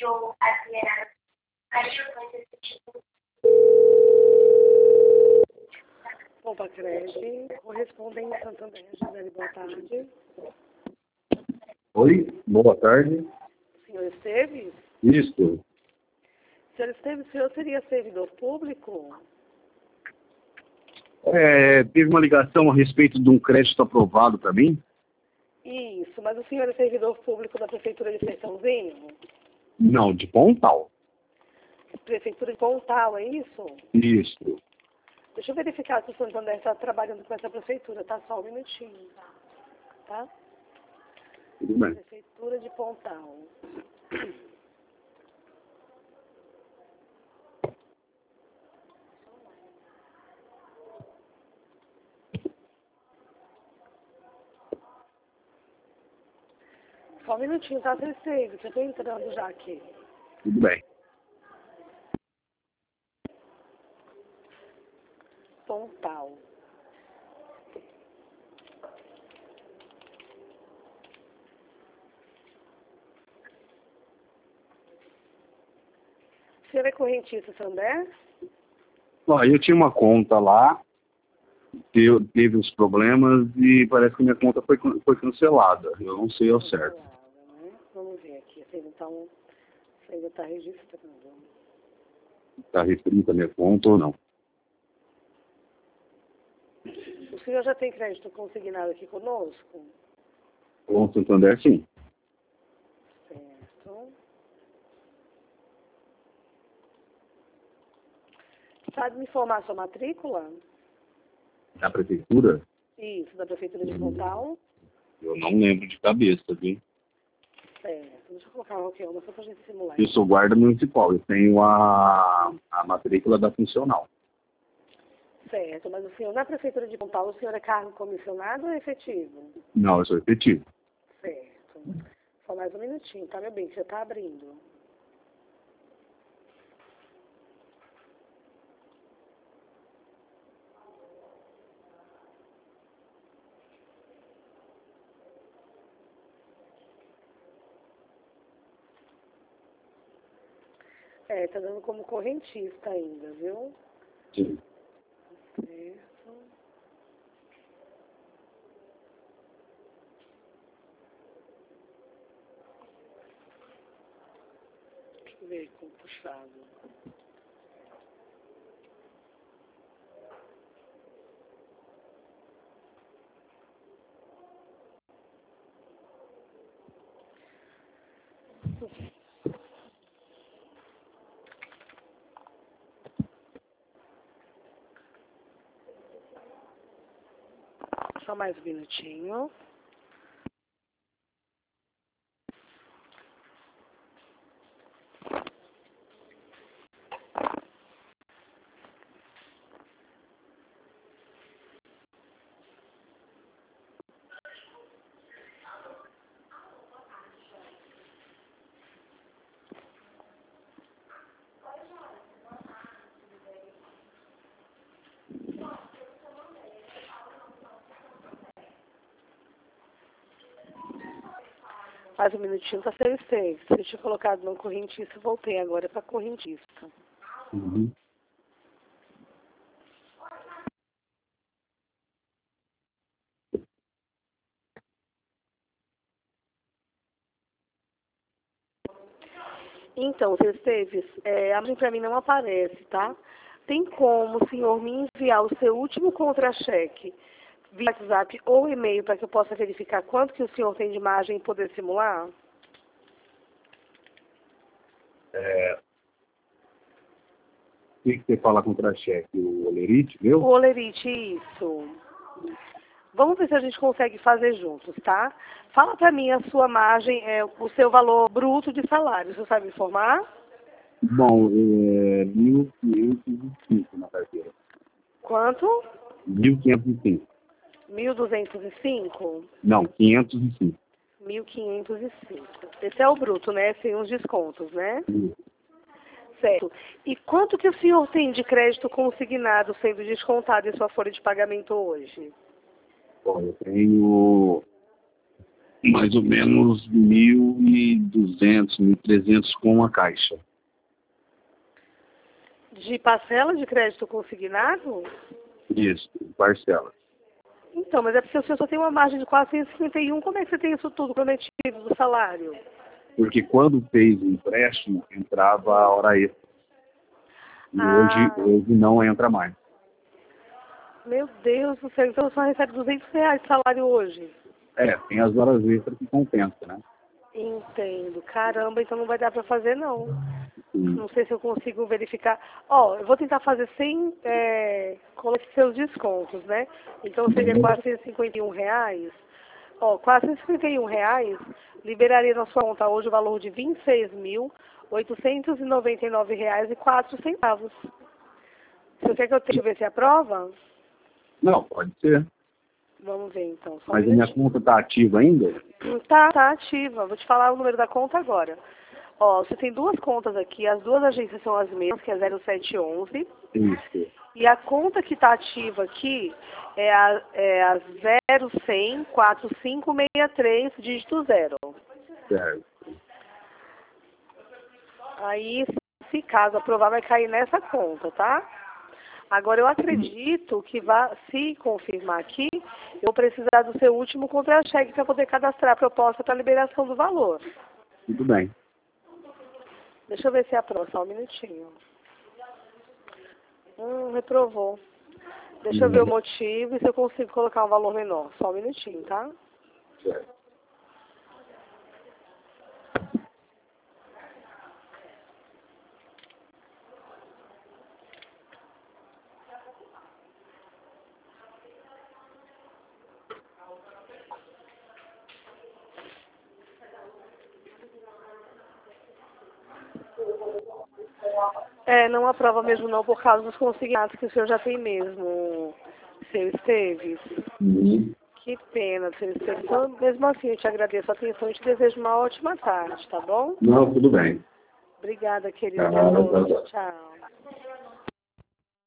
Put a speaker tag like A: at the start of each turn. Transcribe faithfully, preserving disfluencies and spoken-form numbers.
A: Opa, Crede, correspondente Santander, Gisele, boa tarde.
B: Oi, boa tarde.
A: Senhor Esteves?
B: Isso.
A: Senhor Esteves, o senhor seria servidor público?
B: É, teve uma ligação a respeito de um crédito aprovado para mim?
A: Isso, mas o senhor é servidor público da Prefeitura de Sertãozinho?
B: Não, de Pontal.
A: Prefeitura de Pontal, é isso?
B: Isso.
A: Deixa eu verificar se o Santander está trabalhando com essa prefeitura, tá? Só um minutinho, tá?
B: Tudo bem.
A: Prefeitura de Pontal. Só um minutinho, tá? Você esteve, que eu tô entrando já aqui.
B: Tudo bem.
A: Pontal. O senhor é correntista, Santander?
B: Ó, eu tinha uma conta lá, teve, teve uns problemas e parece que minha conta foi, foi cancelada. Eu não sei ao certo.
A: Né? Vamos ver aqui. Você então, você ainda está registrando.
B: Está restrita a minha conta ou não?
A: O senhor já tem crédito consignado aqui conosco?
B: Com o Santander, sim.
A: Certo. Sabe me informar a sua matrícula?
B: Da prefeitura?
A: Isso, da Prefeitura de Pontal.
B: Eu não lembro de cabeça, viu?
A: Certo. Deixa eu colocar qualquer uma só para a gente simular.
B: Eu sou guarda municipal, eu tenho a, a matrícula da funcional.
A: Certo, mas o senhor, na Prefeitura de Pontal, o senhor é cargo comissionado ou efetivo?
B: Não, eu sou efetivo.
A: Certo. Só mais um minutinho, tá, meu bem, que já está abrindo. É, tá dando como correntista ainda, viu?
B: Sim.
A: Certo. Deixa eu ver como puxado. Só mais um minutinho. Mais um minutinho, tá sendo safe. Eu tinha colocado no correntista e voltei agora para correntista.
B: Uhum.
A: Então, senhor Esteves, é, a para mim não aparece, tá? Tem como o senhor me enviar o seu último contra-cheque via WhatsApp ou e-mail para que eu possa verificar quanto que o senhor tem de margem e poder simular?
B: É, o que que você fala contra-cheque? O Olerite, meu?
A: O Olerite, isso. Vamos ver se a gente consegue fazer juntos, tá? Fala para mim a sua margem, é, o seu valor bruto de salário. Você sabe informar?
B: Bom, é mil quinhentos e cinco na carteira.
A: Quanto?
B: mil quinhentos e cinco.
A: mil duzentos e cinco?
B: Não, quinhentos e cinco.
A: mil quinhentos e cinco. Esse é o bruto, né? Sem os descontos, né? Certo. E quanto que o senhor tem de crédito consignado sendo descontado em sua folha de pagamento hoje?
B: Bom, eu tenho mais ou menos mil e duzentos, mil e trezentos com a Caixa.
A: De parcela de crédito consignado?
B: Isso, parcela.
A: Então, mas é porque o senhor só tem uma margem de quatrocentos e cinquenta e um, como é que você tem isso tudo prometido do salário?
B: Porque quando fez o empréstimo, entrava a hora extra. E
A: Ah.
B: hoje, hoje não entra mais.
A: Meu Deus do céu, então só recebe duzentos reais de salário hoje?
B: É, tem as horas extras que compensa, né?
A: Entendo. Caramba, então não vai dar para fazer, não.
B: Sim.
A: Não sei se eu consigo verificar. Ó, eu vou tentar fazer sem é, com os seus descontos, né? Então seria quatrocentos e cinquenta e um reais. Ó, quatrocentos e cinquenta e um reais liberaria na sua conta hoje o valor de vinte e seis mil, oitocentos e noventa e nove reais e quatro centavos. Você quer que eu tente ver se aprova?
B: Não, pode ser.
A: Vamos ver então. Só um
B: Mas a minha
A: minutinho.
B: conta está ativa ainda?
A: Tá, tá ativa. Vou te falar o número da conta agora. Ó, você tem duas contas aqui, as duas agências são as mesmas, que é zero sete onze.
B: Isso.
A: E a conta que está ativa aqui é a, é a zero cem, quatro cinco seis três, dígito zero.
B: Certo.
A: Aí, se caso aprovar, vai cair nessa conta, tá? Agora, eu acredito que, vá, se confirmar aqui, eu vou precisar do seu último contra-cheque para poder cadastrar a proposta para liberação do valor.
B: Tudo bem.
A: Deixa eu ver se aprova, só um minutinho. Hum, reprovou. Deixa eu ver o motivo e se eu consigo colocar um valor menor. Só um minutinho, tá?
B: Certo.
A: É, não aprova mesmo não, por causa dos consignados que o senhor já tem mesmo, seu Esteves.
B: Uhum.
A: Que pena, seu Esteves. Então, mesmo assim, eu te agradeço a atenção e te desejo uma ótima tarde, tá bom?
B: Não, tudo bem.
A: Obrigada, querido.
B: Ah,
A: Boa
B: tá
A: noite.
B: bom.
A: Tchau.